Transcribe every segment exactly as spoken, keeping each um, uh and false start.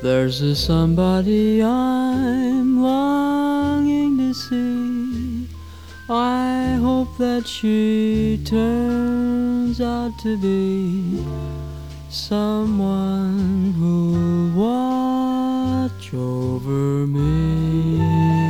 There's a somebody I'm longing to see. I hope that she turns out to be someone who'll watch over me.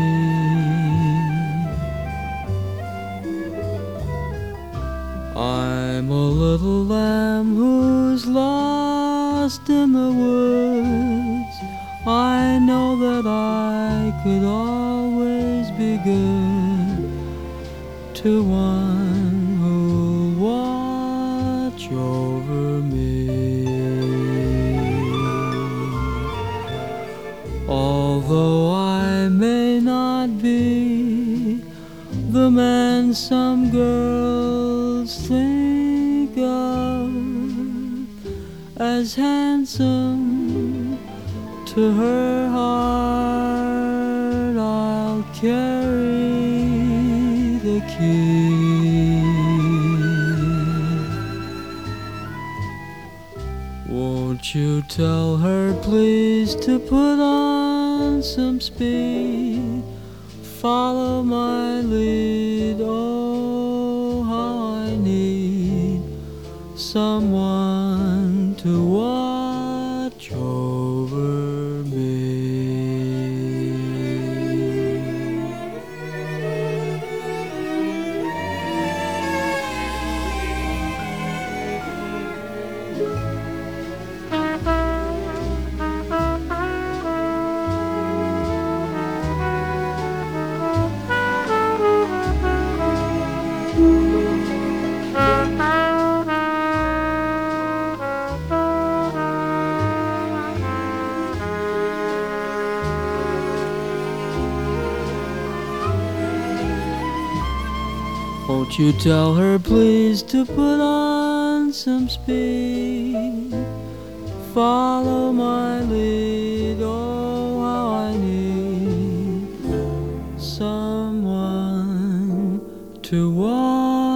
I'm a little lamb who's lost in the woods. I know that I could always be good to one who'll watch over me. Although I may not be the man some girls think of as handsome, to her heart I'll carry the key. Won't you tell her please to put on some speed, follow my lead, oh how I need someone to watch over me. Won't you tell her please to put on some speed, follow my lead, oh how I need someone to walk